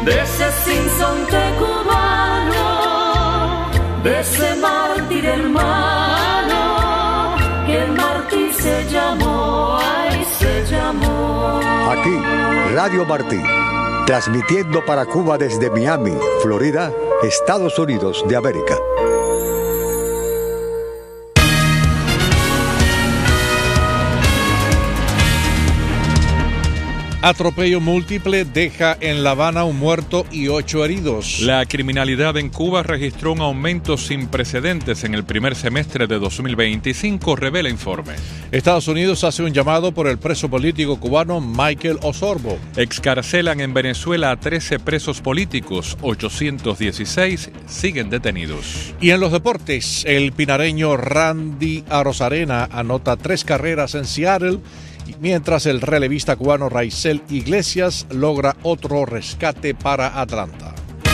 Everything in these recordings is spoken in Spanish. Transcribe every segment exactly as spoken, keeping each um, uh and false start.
de ese sinsonte cubano, de ese mártir hermano, que el mártir se llamó, ay, se llamó. Aquí, Radio Martí, transmitiendo para Cuba desde Miami, Florida, Estados Unidos de América. Atropello múltiple deja en La Habana un muerto y ocho heridos. La criminalidad en Cuba registró un aumento sin precedentes en el primer semestre de dos mil veinticinco, revela informe. Estados Unidos hace un llamado por el preso político cubano Michael Osorbo. Excarcelan en Venezuela a trece presos políticos, ochocientos dieciséis siguen detenidos. Y en los deportes, el pinareño Randy Arozarena anota tres carreras en Seattle, mientras el relevista cubano Raizel Iglesias logra otro rescate para Atlanta.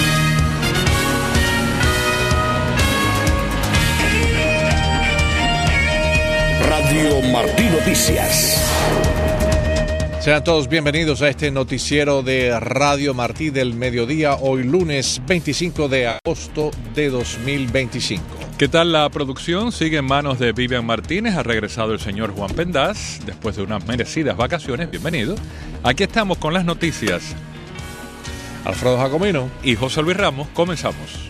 Radio Martí Noticias. Sean todos bienvenidos a este noticiero de Radio Martí del mediodía, hoy lunes veinticinco de agosto de dos mil veinticinco. ¿Qué tal la producción? Sigue en manos de Vivian Martínez. Ha regresado el señor Juan Pendaz después de unas merecidas vacaciones. Bienvenido. Aquí estamos con las noticias. Alfredo Jacomino y José Luis Ramos. Comenzamos.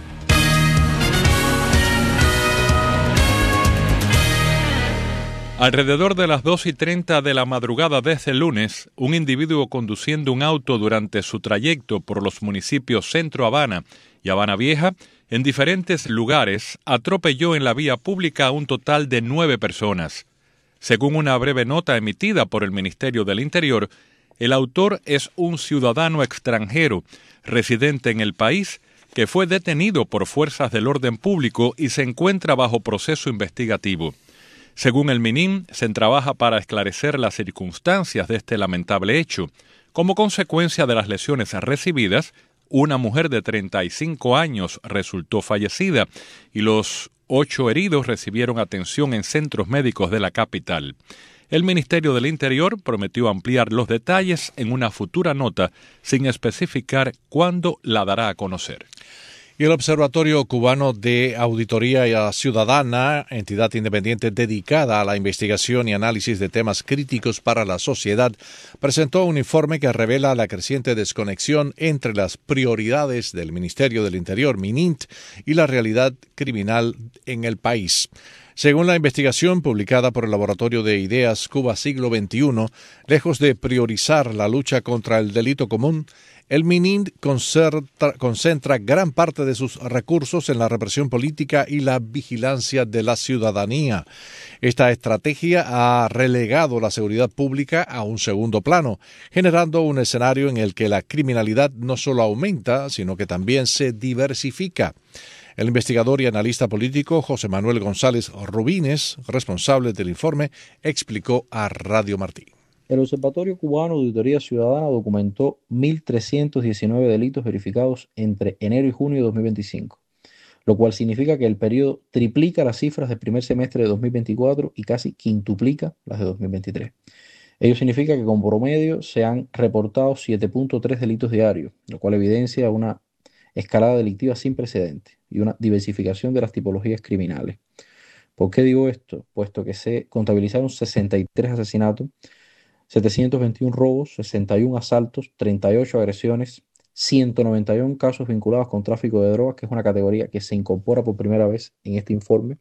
Alrededor de las dos y treinta de la madrugada de este lunes, un individuo conduciendo un auto durante su trayecto por los municipios Centro Habana y Habana Vieja, en diferentes lugares, atropelló en la vía pública a un total de nueve personas. Según una breve nota emitida por el Ministerio del Interior, el autor es un ciudadano extranjero, residente en el país, que fue detenido por fuerzas del orden público y se encuentra bajo proceso investigativo. Según el MINIM, se trabaja para esclarecer las circunstancias de este lamentable hecho. Como consecuencia de las lesiones recibidas, una mujer de treinta y cinco años resultó fallecida y los ocho heridos recibieron atención en centros médicos de la capital. El Ministerio del Interior prometió ampliar los detalles en una futura nota sin especificar cuándo la dará a conocer. Y el Observatorio Cubano de Auditoría Ciudadana, entidad independiente dedicada a la investigación y análisis de temas críticos para la sociedad, presentó un informe que revela la creciente desconexión entre las prioridades del Ministerio del Interior, MININT, y la realidad criminal en el país. Según la investigación publicada por el Laboratorio de Ideas Cuba Siglo veintiuno, lejos de priorizar la lucha contra el delito común, el MININT concentra, concentra gran parte de sus recursos en la represión política y la vigilancia de la ciudadanía. Esta estrategia ha relegado la seguridad pública a un segundo plano, generando un escenario en el que la criminalidad no solo aumenta, sino que también se diversifica. El investigador y analista político José Manuel González Rubines, responsable del informe, explicó a Radio Martí. El Observatorio Cubano de Auditoría Ciudadana documentó mil trescientos diecinueve delitos verificados entre enero y junio de dos mil veinticinco, lo cual significa que el periodo triplica las cifras del primer semestre de dos mil veinticuatro y casi quintuplica las de dos mil veintitrés. Ello significa que con promedio se han reportado siete punto tres delitos diarios, lo cual evidencia una escalada delictiva sin precedentes y una diversificación de las tipologías criminales. ¿Por qué digo esto? Puesto que se contabilizaron sesenta y tres asesinatos, setecientos veintiuno robos, sesenta y uno asaltos, treinta y ocho agresiones, ciento noventa y uno casos vinculados con tráfico de drogas, que es una categoría que se incorpora por primera vez en este informe,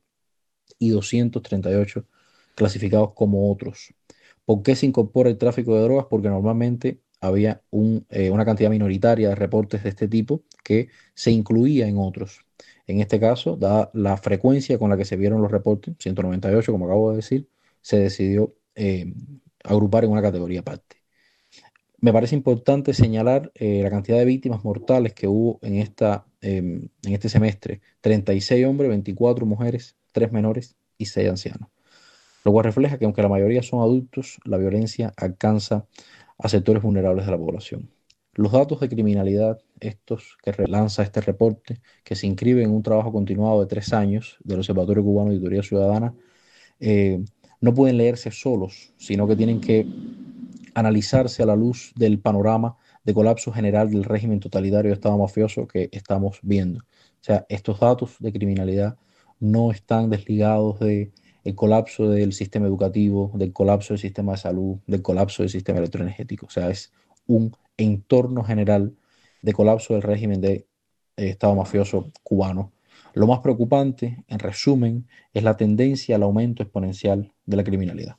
y doscientos treinta y ocho clasificados como otros. ¿Por qué se incorpora el tráfico de drogas? Porque normalmente había un, eh, una cantidad minoritaria de reportes de este tipo que se incluía en otros. En este caso, dada la frecuencia con la que se vieron los reportes, ciento noventa y ocho como acabo de decir, se decidió eh, agrupar en una categoría aparte. Me parece importante señalar eh, la cantidad de víctimas mortales que hubo en, esta, eh, en este semestre. treinta y seis hombres, veinticuatro mujeres, tres menores y seis ancianos. Lo cual refleja que aunque la mayoría son adultos, la violencia alcanza a sectores vulnerables de la población. Los datos de criminalidad, estos que lanza este reporte, que se inscribe en un trabajo continuado de tres años del Observatorio Cubano de Auditoría Ciudadana, eh, no pueden leerse solos, sino que tienen que analizarse a la luz del panorama de colapso general del régimen totalitario de Estado mafioso que estamos viendo. O sea, estos datos de criminalidad no están desligados del colapso del sistema educativo, del colapso del sistema de salud, del colapso del sistema electroenergético. O sea, es un entorno general de colapso del régimen de eh, Estado mafioso cubano. Lo más preocupante, en resumen, es la tendencia al aumento exponencial de la criminalidad.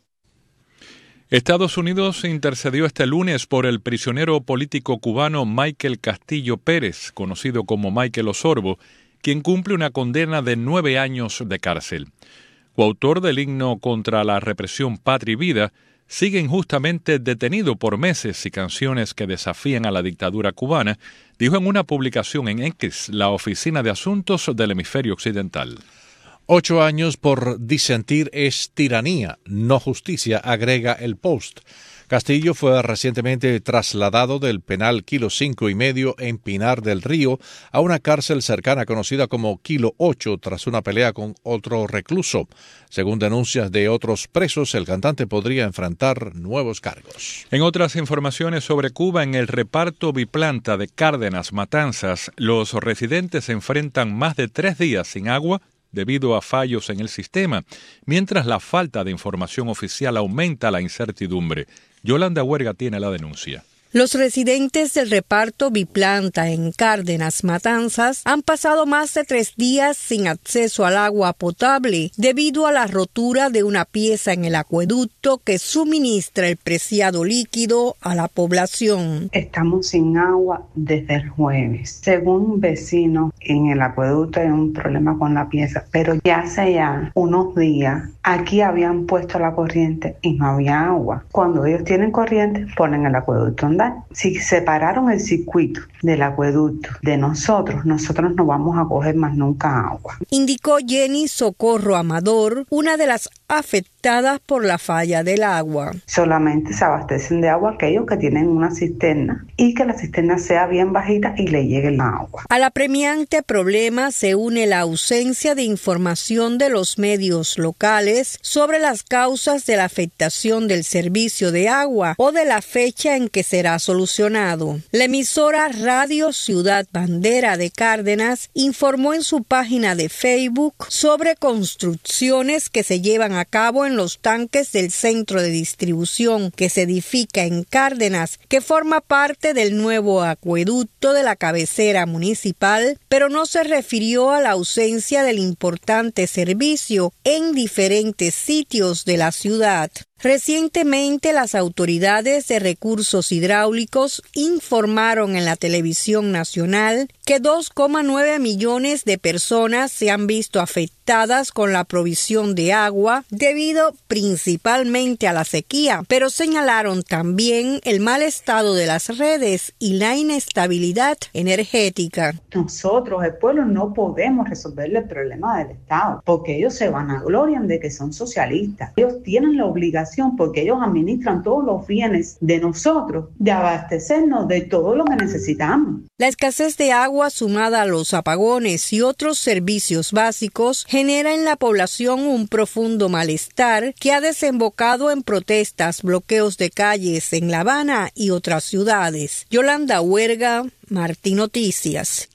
Estados Unidos intercedió este lunes por el prisionero político cubano Michael Castillo Pérez, conocido como Michael Osorbo, quien cumple una condena de nueve años de cárcel. Coautor del himno contra la represión Patria y Vida, sigue injustamente detenido por meses y canciones que desafían a la dictadura cubana, dijo en una publicación en X la Oficina de Asuntos del Hemisferio Occidental. Ocho años por disentir es tiranía, no justicia, agrega el Post. Castillo fue recientemente trasladado del penal Kilo cinco y medio en Pinar del Río a una cárcel cercana conocida como Kilo ocho tras una pelea con otro recluso. Según denuncias de otros presos, el cantante podría enfrentar nuevos cargos. En otras informaciones sobre Cuba, en el reparto biplanta de Cárdenas Matanzas, los residentes se enfrentan más de tres días sin agua debido a fallos en el sistema, mientras la falta de información oficial aumenta la incertidumbre. Yolanda Huerga tiene la denuncia. Los residentes del reparto biplanta en Cárdenas Matanzas han pasado más de tres días sin acceso al agua potable debido a la rotura de una pieza en el acueducto que suministra el preciado líquido a la población. Estamos sin agua desde el jueves. Según vecinos, en el acueducto hay un problema con la pieza, pero ya hace ya unos días aquí habían puesto la corriente y no había agua. Cuando ellos tienen corriente, ponen el acueducto a andar. Si separaron el circuito del acueducto de nosotros, nosotros no vamos a coger más nunca agua. Indicó Jenny Socorro Amador, una de las afectadas por la falla del agua. Solamente se abastecen de agua aquellos que tienen una cisterna y que la cisterna sea bien bajita y le llegue el agua. Al apremiante problema se une la ausencia de información de los medios locales sobre las causas de la afectación del servicio de agua o de la fecha en que será solucionado. La emisora Radio Ciudad Bandera de Cárdenas informó en su página de Facebook sobre construcciones que se llevan a cabo en los tanques del centro de distribución que se edifica en Cárdenas, que forma parte del nuevo acueducto de la cabecera municipal, pero no se refirió a la ausencia del importante servicio en diferentes sitios de la ciudad. Recientemente, las autoridades de recursos hidráulicos informaron en la televisión nacional que dos coma nueve millones de personas se han visto afectadas con la provisión de agua debido principalmente a la sequía, pero señalaron también el mal estado de las redes y la inestabilidad energética. Nosotros, el pueblo, no podemos resolverle el problema del Estado, porque ellos se vanaglorian de que son socialistas. Ellos tienen la obligación, porque ellos administran todos los bienes de nosotros, de abastecernos de todo lo que necesitamos. La escasez de agua sumada a los apagones y otros servicios básicos genera en la población un profundo malestar que ha desembocado en protestas, bloqueos de calles en La Habana y otras ciudades. Yolanda Huerga, Martí Noticias.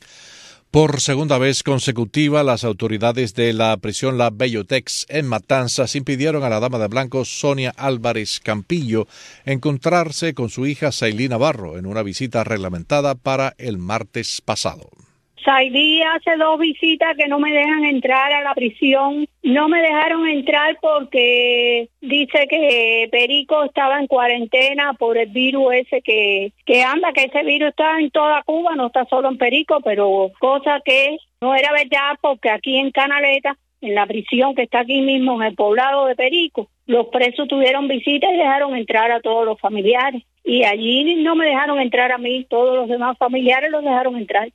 Por segunda vez consecutiva, las autoridades de la prisión La Bellotex en Matanzas impidieron a la dama de blanco Sonia Álvarez Campillo encontrarse con su hija Sailí Navarro en una visita reglamentada para el martes pasado. Sailí hace dos visitas que no me dejan entrar a la prisión. No me dejaron entrar porque dice que Perico estaba en cuarentena por el virus ese que, que anda, que ese virus está en toda Cuba, no está solo en Perico, pero cosa que no era verdad porque aquí en Canaleta, en la prisión que está aquí mismo en el poblado de Perico, los presos tuvieron visitas y dejaron entrar a todos los familiares. Y allí no me dejaron entrar a mí, todos los demás familiares los dejaron entrar.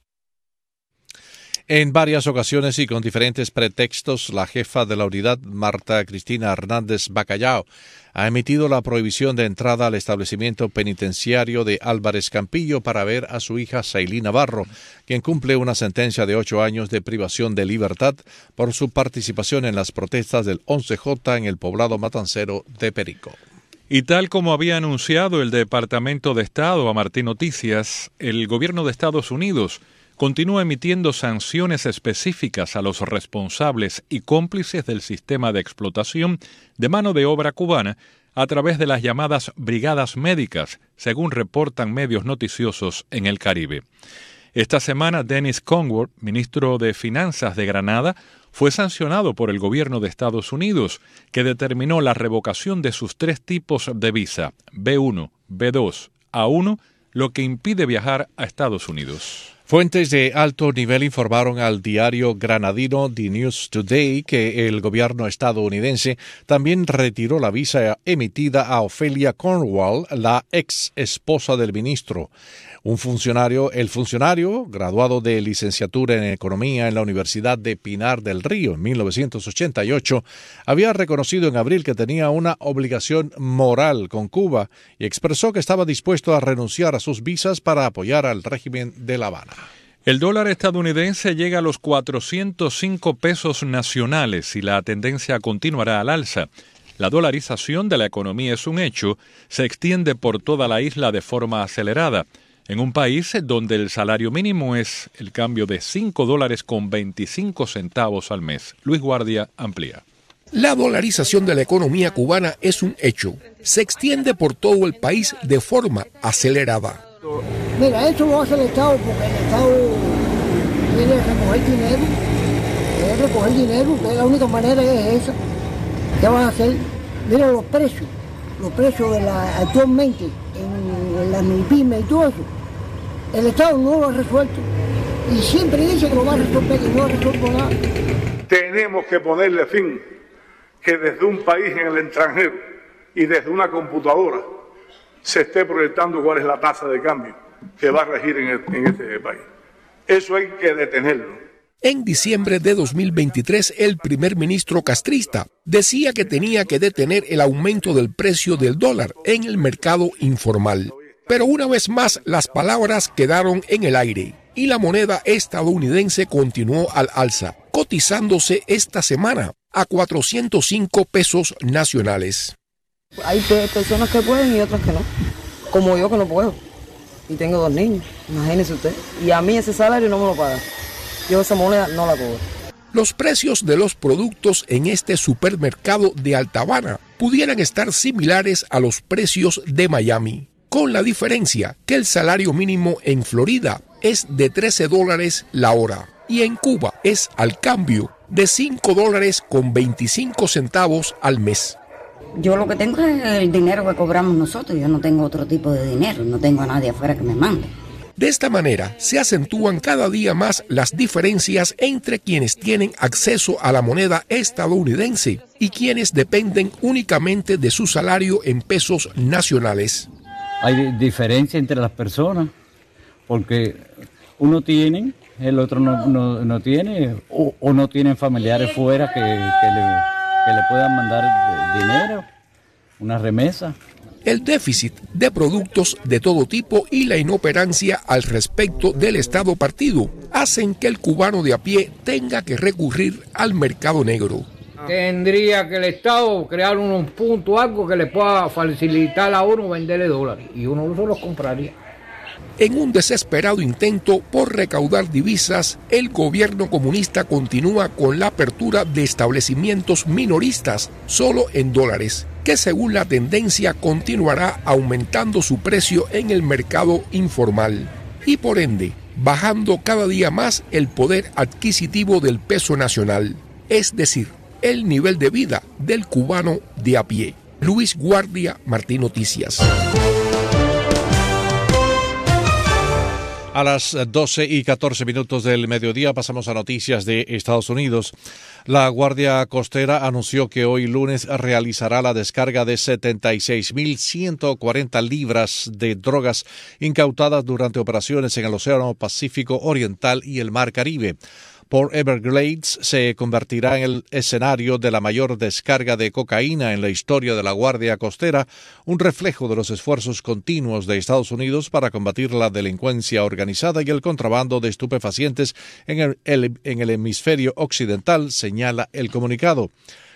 En varias ocasiones y con diferentes pretextos, la jefa de la unidad, Marta Cristina Hernández Bacallao, ha emitido la prohibición de entrada al establecimiento penitenciario de Álvarez Campillo para ver a su hija Sailí Navarro, quien cumple una sentencia de ocho años de privación de libertad por su participación en las protestas del once J en el poblado matancero de Perico. Y tal como había anunciado el Departamento de Estado a Martín Noticias, el gobierno de Estados Unidos continúa emitiendo sanciones específicas a los responsables y cómplices del sistema de explotación de mano de obra cubana a través de las llamadas brigadas médicas, según reportan medios noticiosos en el Caribe. Esta semana, Dennis Conworth, ministro de Finanzas de Granada, fue sancionado por el gobierno de Estados Unidos, que determinó la revocación de sus tres tipos de visa, B uno, B dos, A uno, lo que impide viajar a Estados Unidos. Fuentes de alto nivel informaron al diario granadino The News Today que el gobierno estadounidense también retiró la visa emitida a Ophelia Cornwall, la ex esposa del ministro. Un funcionario, el funcionario, graduado de licenciatura en Economía en la Universidad de Pinar del Río en mil novecientos ochenta y ocho, había reconocido en abril que tenía una obligación moral con Cuba y expresó que estaba dispuesto a renunciar a sus visas para apoyar al régimen de La Habana. El dólar estadounidense llega a los cuatrocientos cinco pesos nacionales y la tendencia continuará al alza. La dolarización de la economía es un hecho, se extiende por toda la isla de forma acelerada. En un país donde el salario mínimo es el cambio de cinco dólares con veinticinco centavos al mes. Luis Guardia amplía. La dolarización de la economía cubana es un hecho. Se extiende por todo el país de forma acelerada. Mira, esto lo hace el Estado porque el Estado quiere recoger dinero. Quiere recoger dinero, que la única manera es esa. ¿Qué van a hacer? Mira los precios. Los precios de la, actualmente en, en las MIPYME y todo eso. El Estado no lo ha resuelto. Y siempre dice que lo va a resolver y no ha resuelto nada. Tenemos que ponerle fin que desde un país en el extranjero y desde una computadora se esté proyectando cuál es la tasa de cambio que va a regir en, el, en este país. Eso hay que detenerlo. En diciembre de dos mil veintitrés, el primer ministro castrista decía que tenía que detener el aumento del precio del dólar en el mercado informal. Pero una vez más, las palabras quedaron en el aire y la moneda estadounidense continuó al alza, cotizándose esta semana a cuatrocientos cinco pesos nacionales. Hay personas que pueden y otras que no, como yo que no puedo y tengo dos niños, imagínese usted, y a mí ese salario no me lo pagan. Yo esa moneda no la cobro. Los precios de los productos en este supermercado de Alta Habana pudieran estar similares a los precios de Miami, con la diferencia que el salario mínimo en Florida es de trece dólares la hora y en Cuba es al cambio de cinco dólares con veinticinco centavos al mes. Yo lo que tengo es el dinero que cobramos nosotros, yo no tengo otro tipo de dinero, no tengo a nadie afuera que me mande. De esta manera, se acentúan cada día más las diferencias entre quienes tienen acceso a la moneda estadounidense y quienes dependen únicamente de su salario en pesos nacionales. Hay diferencia entre las personas, porque uno tiene, el otro no, no, no tiene, o, o no tienen familiares fuera que, que, le, que le puedan mandar dinero, una remesa. El déficit de productos de todo tipo y la inoperancia al respecto del Estado partido hacen que el cubano de a pie tenga que recurrir al mercado negro. Tendría que el Estado crear un punto, algo que le pueda facilitar a uno venderle dólares y uno se los compraría. En un desesperado intento por recaudar divisas, el gobierno comunista continúa con la apertura de establecimientos minoristas solo en dólares, que según la tendencia continuará aumentando su precio en el mercado informal y por ende bajando cada día más el poder adquisitivo del peso nacional, es decir, el nivel de vida del cubano de a pie. Luis Guardia, Martín Noticias. A las doce y catorce minutos del mediodía pasamos a noticias de Estados Unidos. La Guardia Costera anunció que hoy lunes realizará la descarga de setenta y seis mil ciento cuarenta libras de drogas incautadas durante operaciones en el Océano Pacífico Oriental y el Mar Caribe. Port Everglades se convertirá en el escenario de la mayor descarga de cocaína en la historia de la Guardia Costera, un reflejo de los esfuerzos continuos de Estados Unidos para combatir la delincuencia organizada y el contrabando de estupefacientes en el, el, en el hemisferio occidental, señala el comunicado.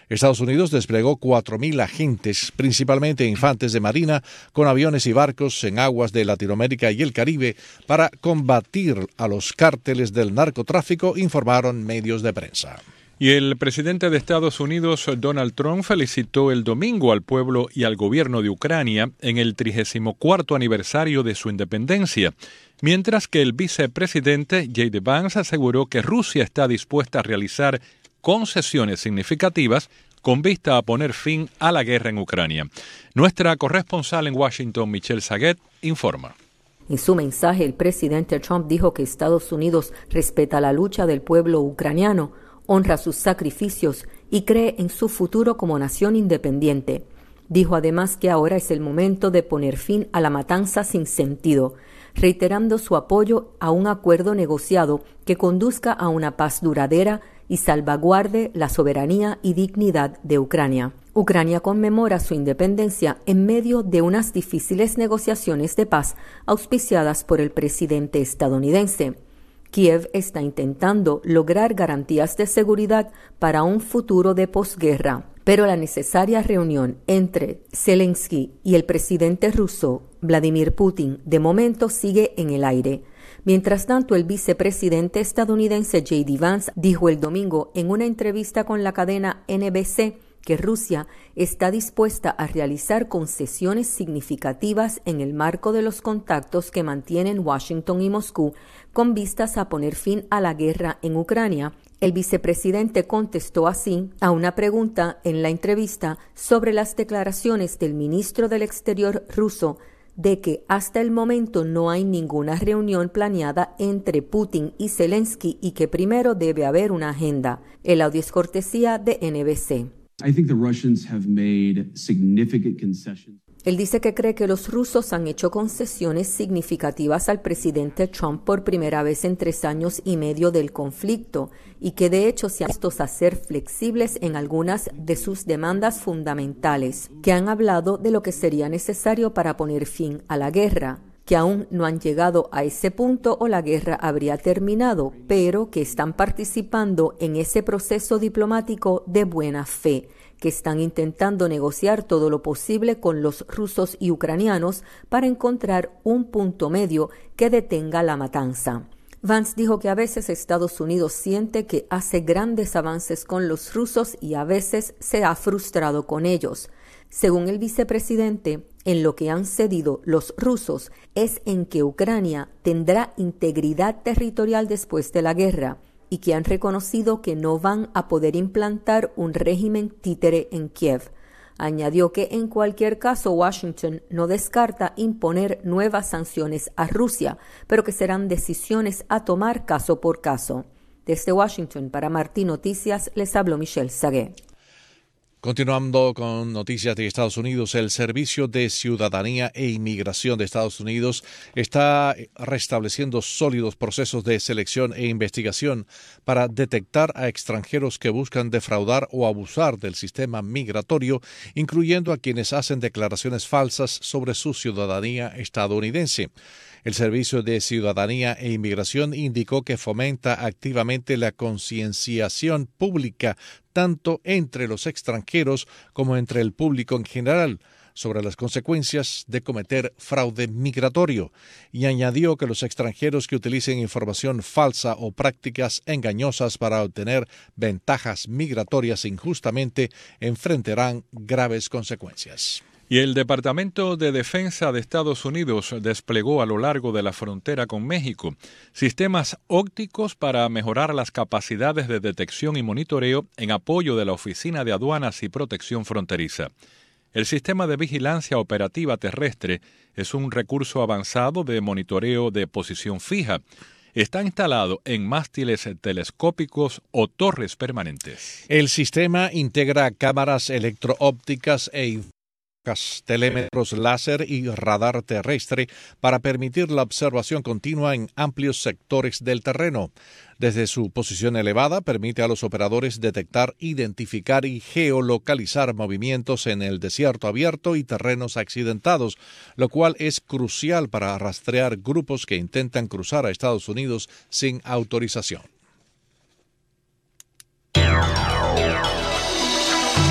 Estados Unidos desplegó cuatro mil agentes, principalmente infantes de marina, con aviones y barcos en aguas de Latinoamérica y el Caribe para combatir a los cárteles del narcotráfico, informaron medios de prensa. Y el presidente de Estados Unidos, Donald Trump, felicitó el domingo al pueblo y al gobierno de Ucrania en el trigésimo cuarto aniversario de su independencia, mientras que el vicepresidente J D Vance aseguró que Rusia está dispuesta a realizar concesiones significativas con vista a poner fin a la guerra en Ucrania. Nuestra corresponsal en Washington, Michelle Saguet, informa. En su mensaje, el presidente Trump dijo que Estados Unidos respeta la lucha del pueblo ucraniano, honra sus sacrificios y cree en su futuro como nación independiente. Dijo además que ahora es el momento de poner fin a la matanza sin sentido, reiterando su apoyo a un acuerdo negociado que conduzca a una paz duradera y salvaguarde la soberanía y dignidad de Ucrania. Ucrania conmemora su independencia en medio de unas difíciles negociaciones de paz auspiciadas por el presidente estadounidense. Kiev está intentando lograr garantías de seguridad para un futuro de posguerra, pero la necesaria reunión entre Zelensky y el presidente ruso, Vladimir Putin, de momento sigue en el aire. Mientras tanto, el vicepresidente estadounidense J D Vance dijo el domingo en una entrevista con la cadena N B C que Rusia está dispuesta a realizar concesiones significativas en el marco de los contactos que mantienen Washington y Moscú con vistas a poner fin a la guerra en Ucrania. El vicepresidente contestó así a una pregunta en la entrevista sobre las declaraciones del ministro del Exterior ruso de que hasta el momento no hay ninguna reunión planeada entre Putin y Zelensky y que primero debe haber una agenda. El audio es cortesía de N B C. I think the Russians have made significant concessions. Él dice que cree que los rusos han hecho concesiones significativas al presidente Trump por primera vez en tres años y medio del conflicto y que de hecho se han visto a ser flexibles en algunas de sus demandas fundamentales, que han hablado de lo que sería necesario para poner fin a la guerra, que aún no han llegado a ese punto o la guerra habría terminado, pero que están participando en ese proceso diplomático de buena fe, que están intentando negociar todo lo posible con los rusos y ucranianos para encontrar un punto medio que detenga la matanza. Vance dijo que a veces Estados Unidos siente que hace grandes avances con los rusos y a veces se ha frustrado con ellos. Según el vicepresidente, en lo que han cedido los rusos es en que Ucrania tendrá integridad territorial después de la guerra y que han reconocido que no van a poder implantar un régimen títere en Kiev. Añadió que en cualquier caso Washington no descarta imponer nuevas sanciones a Rusia, pero que serán decisiones a tomar caso por caso. Desde Washington, para Martí Noticias, les habló Michelle Saguet. Continuando con noticias de Estados Unidos, el Servicio de Ciudadanía e Inmigración de Estados Unidos está restableciendo sólidos procesos de selección e investigación para detectar a extranjeros que buscan defraudar o abusar del sistema migratorio, incluyendo a quienes hacen declaraciones falsas sobre su ciudadanía estadounidense. El Servicio de Ciudadanía e Inmigración indicó que fomenta activamente la concienciación pública tanto entre los extranjeros como entre el público en general sobre las consecuencias de cometer fraude migratorio, y añadió que los extranjeros que utilicen información falsa o prácticas engañosas para obtener ventajas migratorias injustamente enfrentarán graves consecuencias. Y el Departamento de Defensa de Estados Unidos desplegó a lo largo de la frontera con México sistemas ópticos para mejorar las capacidades de detección y monitoreo en apoyo de la Oficina de Aduanas y Protección Fronteriza. El sistema de vigilancia operativa terrestre es un recurso avanzado de monitoreo de posición fija. Está instalado en mástiles telescópicos o torres permanentes. El sistema integra cámaras electro-ópticas e telémetros láser y radar terrestre para permitir la observación continua en amplios sectores del terreno. Desde su posición elevada, permite a los operadores detectar, identificar y geolocalizar movimientos en el desierto abierto y terrenos accidentados, lo cual es crucial para rastrear grupos que intentan cruzar a Estados Unidos sin autorización.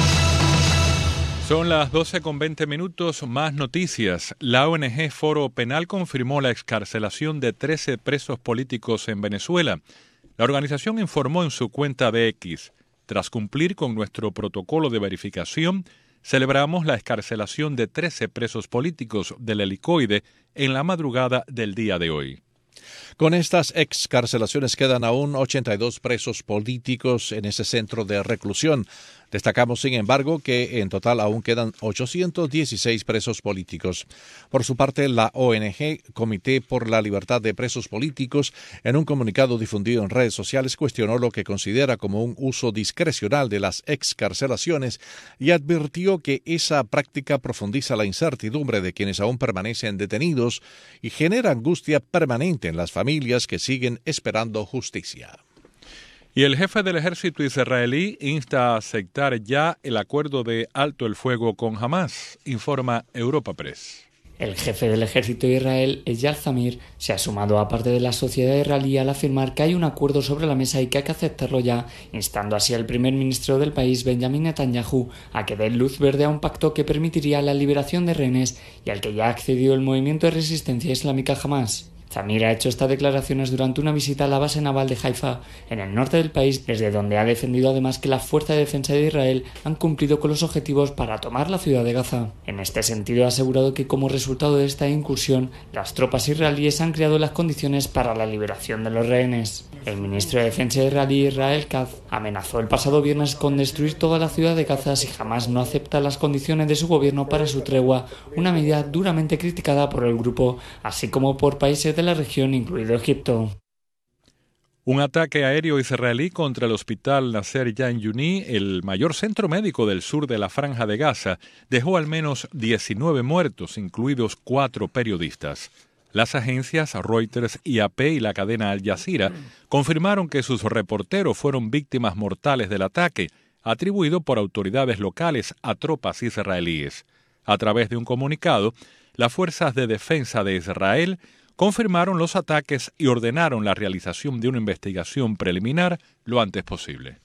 Son las doce con veinte minutos, más noticias. La O N G Foro Penal confirmó la excarcelación de trece presos políticos en Venezuela. La organización informó en su cuenta de X: tras cumplir con nuestro protocolo de verificación, celebramos la excarcelación de trece presos políticos del Helicoide en la madrugada del día de hoy. Con estas excarcelaciones quedan aún ochenta y dos presos políticos en ese centro de reclusión. Destacamos, sin embargo, que en total aún quedan ochocientos dieciséis presos políticos. Por su parte, la O N G Comité por la Libertad de Presos Políticos, en un comunicado difundido en redes sociales, cuestionó lo que considera como un uso discrecional de las excarcelaciones y advirtió que esa práctica profundiza la incertidumbre de quienes aún permanecen detenidos y genera angustia permanente en las familias que siguen esperando justicia. Y el jefe del ejército israelí insta a aceptar ya el acuerdo de alto el fuego con Hamás, informa Europa Press. El jefe del ejército de Israel, Eyal Zamir, se ha sumado a parte de la sociedad israelí al afirmar que hay un acuerdo sobre la mesa y que hay que aceptarlo ya, instando así al primer ministro del país, Benjamin Netanyahu, a que dé luz verde a un pacto que permitiría la liberación de rehenes y al que ya ha accedido el movimiento de resistencia islámica Hamás. Zamir ha hecho estas declaraciones durante una visita a la base naval de Haifa, en el norte del país, desde donde ha defendido además que la Fuerza de Defensa de Israel han cumplido con los objetivos para tomar la ciudad de Gaza. En este sentido, ha asegurado que como resultado de esta incursión, las tropas israelíes han creado las condiciones para la liberación de los rehenes. El ministro de Defensa israelí, Israel Katz, amenazó el pasado viernes con destruir toda la ciudad de Gaza si jamás no acepta las condiciones de su gobierno para su tregua, una medida duramente criticada por el grupo, así como por países de la región, incluido Egipto. Un ataque aéreo israelí contra el hospital Nasser Jan Yuni, el mayor centro médico del sur de la Franja de Gaza, dejó al menos diecinueve muertos, incluidos cuatro periodistas. Las agencias Reuters y A P y la cadena Al Jazeera confirmaron que sus reporteros fueron víctimas mortales del ataque, atribuido por autoridades locales a tropas israelíes. A través de un comunicado, las fuerzas de defensa de Israel confirmaron los ataques y ordenaron la realización de una investigación preliminar lo antes posible.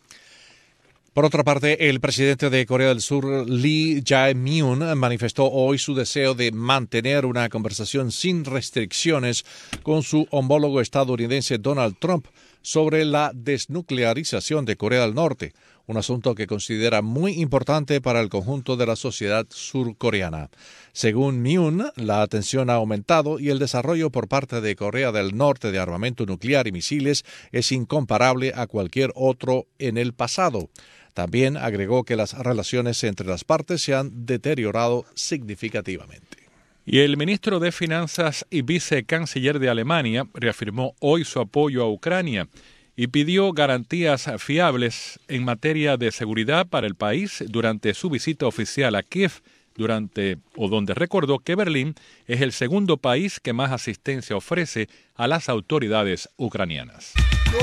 Por otra parte, el presidente de Corea del Sur, Lee Jae-myung, manifestó hoy su deseo de mantener una conversación sin restricciones con su homólogo estadounidense Donald Trump sobre la desnuclearización de Corea del Norte, un asunto que considera muy importante para el conjunto de la sociedad surcoreana. Según Myung, la atención ha aumentado y el desarrollo por parte de Corea del Norte de armamento nuclear y misiles es incomparable a cualquier otro en el pasado. También agregó que las relaciones entre las partes se han deteriorado significativamente. Y el ministro de Finanzas y vicecanciller de Alemania reafirmó hoy su apoyo a Ucrania y pidió garantías fiables en materia de seguridad para el país durante su visita oficial a Kiev, durante o donde recordó que Berlín es el segundo país que más asistencia ofrece a las autoridades ucranianas.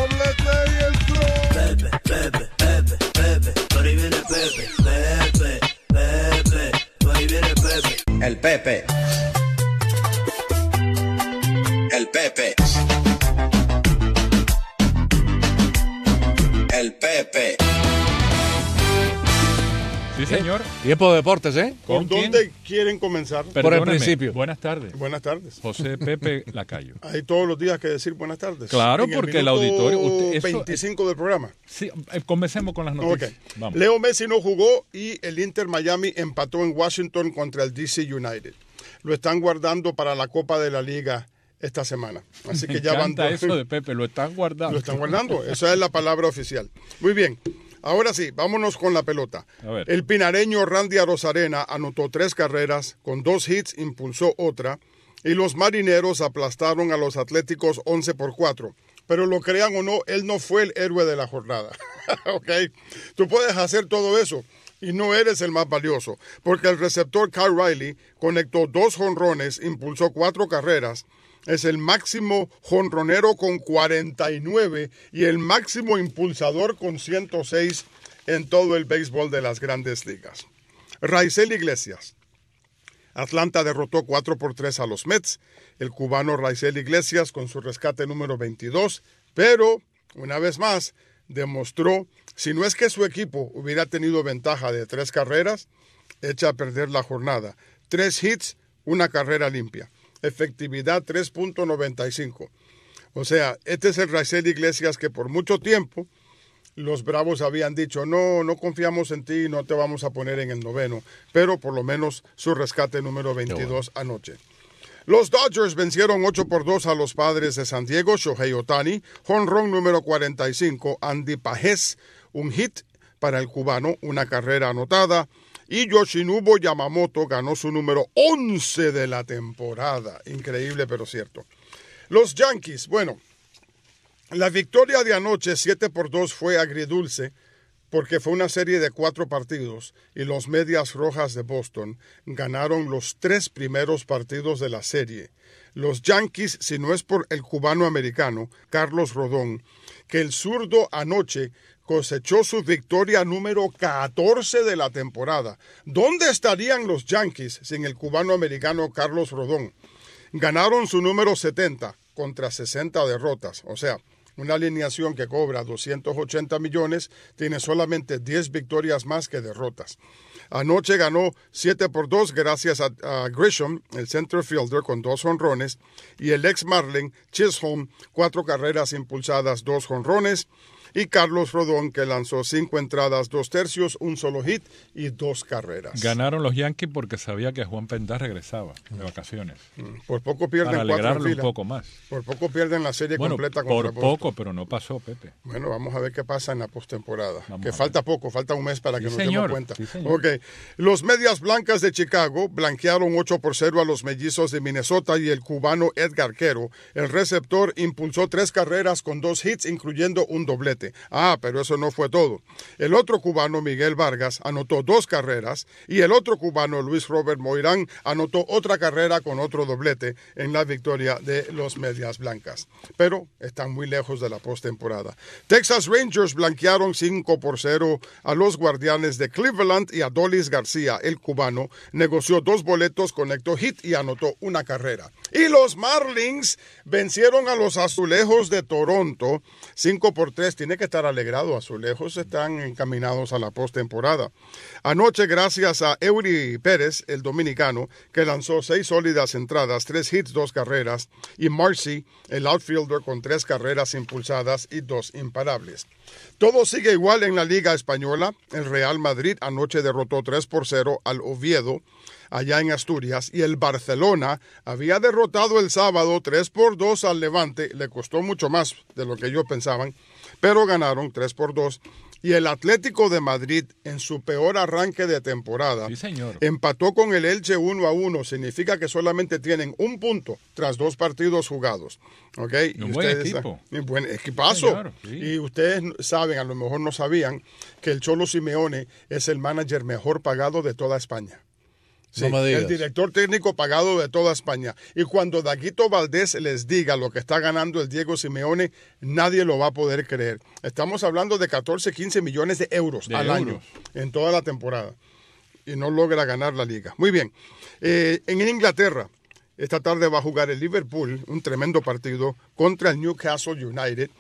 Pepe, Pepe, Pepe, Pepe, por ahí viene Pepe, Pepe, Pepe, por ahí viene Pepe. El Pepe. El Pepe. El Pepe. Sí, señor. Tiempo de deportes, ¿eh? ¿Por dónde quieren comenzar? Por el principio. Buenas tardes. Buenas tardes. José Pepe Lacayo. Hay todos los días que decir buenas tardes. Claro, en porque el, el auditorio... Usted, eso, veinticinco del programa. Sí, comencemos con las noticias. Okay. Vamos. Leo Messi no jugó y el Inter Miami empató en Washington contra el D C United. Lo están guardando para la Copa de la Liga esta semana. Así que Me ya van encanta eso de Pepe, lo están guardando. Lo están guardando, esa es la palabra oficial. Muy bien. Ahora sí, vámonos con la pelota. El pinareño Randy Arozarena anotó tres carreras, con dos hits impulsó otra, y los marineros aplastaron a los Atléticos once por cuatro. Pero lo crean o no, él no fue el héroe de la jornada. ¿Okay? Tú puedes hacer todo eso y no eres el más valioso, porque el receptor Kyle Riley conectó dos jonrones, impulsó cuatro carreras. Es el máximo jonronero con cuarenta y nueve y el máximo impulsador con ciento seis en todo el béisbol de las Grandes Ligas. Raisel Iglesias. Atlanta derrotó cuatro por tres a los Mets. El cubano Raisel Iglesias con su rescate número veintidós, pero, una vez más, demostró, si no es que su equipo hubiera tenido ventaja de tres carreras, echa a perder la jornada. Tres hits, una carrera limpia. Efectividad tres punto noventa y cinco. O sea, este es el Raisel Iglesias que por mucho tiempo los Bravos habían dicho, no, no confiamos en ti, no te vamos a poner en el noveno. Pero por lo menos su rescate número veintidós bueno. anoche. Los Dodgers vencieron ocho por dos a los Padres de San Diego. Shohei Ohtani, jonrón número cuarenta y cinco. Andy Pajés, un hit para el cubano, una carrera anotada. Y Yoshinobu Yamamoto ganó su número once de la temporada. Increíble, pero cierto. Los Yankees, bueno, la victoria de anoche, siete por dos, fue agridulce porque fue una serie de cuatro partidos y los Medias Rojas de Boston ganaron los tres primeros partidos de la serie. Los Yankees, si no es por el cubano americano, Carlos Rodón, que el zurdo anoche cosechó su victoria número catorce de la temporada. ¿Dónde estarían los Yankees sin el cubano americano Carlos Rodón? Ganaron su número setenta contra sesenta derrotas, o sea, una alineación que cobra doscientos ochenta millones, tiene solamente diez victorias más que derrotas. Anoche ganó siete por dos gracias a, a Grisham, el center fielder, con dos jonrones, y el ex Marlin, Chisholm, cuatro carreras impulsadas, dos jonrones, y Carlos Rodón, que lanzó cinco entradas, dos tercios, un solo hit y dos carreras. Ganaron los Yankees porque sabía que Juan Pendá regresaba de vacaciones. Por poco pierden Para cuatro en un fila. poco más. Por poco pierden la serie bueno, completa contra por Boston. poco, pero no pasó, Pepe. Bueno, vamos a ver qué pasa en la postemporada. Que falta poco, falta un mes para sí, que nos señor. demos cuenta. Sí, señor. Okay. Los Medias Blancas de Chicago blanquearon ocho por cero a los Mellizos de Minnesota y el cubano Edgar Quero, el receptor, impulsó tres carreras con dos hits, incluyendo un doblete. Ah, pero eso no fue todo. El otro cubano, Miguel Vargas, anotó dos carreras y el otro cubano, Luis Robert Moirán, anotó otra carrera con otro doblete en la victoria de los Medias Blancas. Pero están muy lejos de la postemporada. Texas Rangers blanquearon cinco por cero a los Guardianes de Cleveland y Adolis García, el cubano, negoció dos boletos, conectó hit y anotó una carrera. Y los Marlins vencieron a los Azulejos de Toronto cinco por tres. Tiene que estar alegrado. Azulejos están encaminados a la postemporada. Anoche, gracias a Eury Pérez, el dominicano, que lanzó seis sólidas entradas, tres hits, dos carreras, y Marcy, el outfielder, con tres carreras impulsadas y dos imparables. Todo sigue igual en la Liga Española. El Real Madrid anoche derrotó tres por cero al Oviedo, allá en Asturias, y el Barcelona había derrotado el sábado tres por dos al Levante. Le costó mucho más de lo que ellos pensaban, pero ganaron tres por dos. Y el Atlético de Madrid, en su peor arranque de temporada, sí, señor, empató con el Elche uno a uno. Significa que solamente tienen un punto tras dos partidos jugados. ¿Okay? Un y buen ustedes, equipo. Un buen equipazo. Señor, sí. Y ustedes saben, a lo mejor no sabían, que el Cholo Simeone es el manager mejor pagado de toda España. Sí, no me digas. El director técnico pagado de toda España. Y cuando Daguito Valdés les diga lo que está ganando el Diego Simeone, nadie lo va a poder creer. Estamos hablando de catorce, quince millones de euros de al euros. año en toda la temporada. Y no logra ganar la liga. Muy bien. Eh, en Inglaterra, esta tarde va a jugar el Liverpool, un tremendo partido, contra el Newcastle United.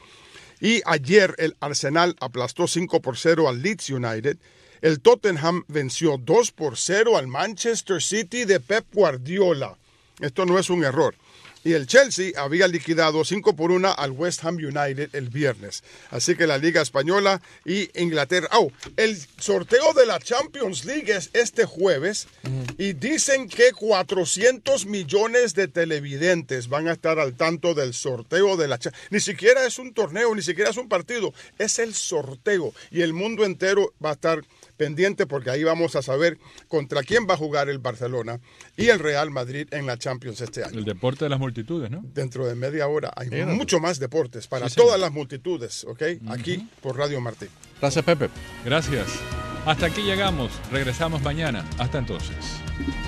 Y ayer el Arsenal aplastó cinco por cero al Leeds United. El Tottenham venció dos por cero al Manchester City de Pep Guardiola. Esto no es un error. Y el Chelsea había liquidado cinco por uno al West Ham United el viernes. Así que la Liga Española y Inglaterra. Oh, el sorteo de la Champions League es este jueves. Uh-huh. Y dicen que cuatrocientos millones de televidentes van a estar al tanto del sorteo de la Champions. Ni siquiera es un torneo, ni siquiera es un partido. Es el sorteo. Y el mundo entero va a estar pendiente porque ahí vamos a saber contra quién va a jugar el Barcelona y el Real Madrid en la Champions este año. El deporte de las multitudes, ¿no? Dentro de media hora hay Mira, mucho más deportes para sí, todas señor. las multitudes, ¿ok? Uh-huh. Aquí por Radio Martín. Gracias, Pepe. Gracias. Hasta aquí llegamos. Regresamos mañana. Hasta entonces.